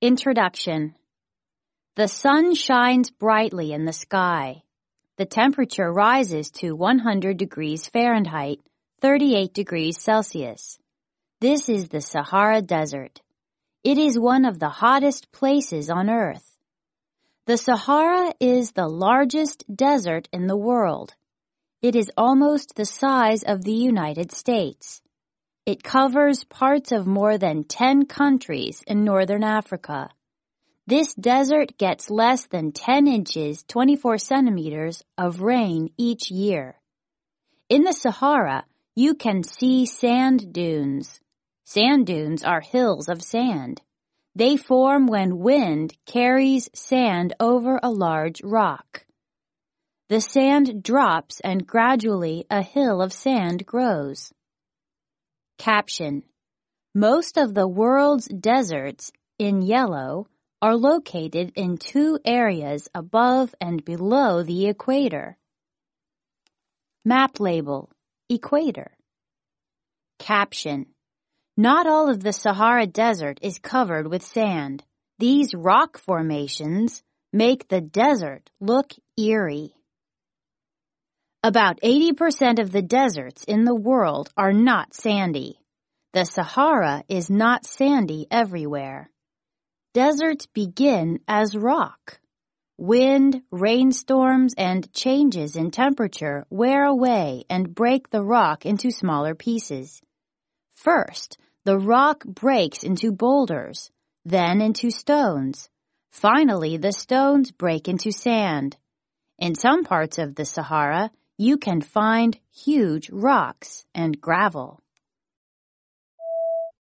Introduction. The sun shines brightly in the sky. The temperature rises to 100 degrees Fahrenheit, 38 degrees Celsius. This is the Sahara Desert. It is one of the hottest places on Earth. The Sahara is the largest desert in the world. It is almost the size of the United States. It covers parts of more than 10 countries in northern Africa. This desert gets less than 10 inches, 24 centimeters of rain each year. In the Sahara, you can see sand dunes. Sand dunes are hills of sand. They form when wind carries sand over a large rock. The sand drops and gradually a hill of sand grows. Caption. Most of the world's deserts, in yellow, are located in two areas above and below the equator. Map label, equator. Caption. Not all of the Sahara Desert is covered with sand. These rock formations make the desert look eerie. About 80% of the deserts in the world are not sandy. The Sahara is not sandy everywhere. Deserts begin as rock. Wind, rainstorms, and changes in temperature wear away and break the rock into smaller pieces. First, the rock breaks into boulders, then into stones. Finally, the stones break into sand. In some parts of the Sahara, you can find huge rocks and gravel.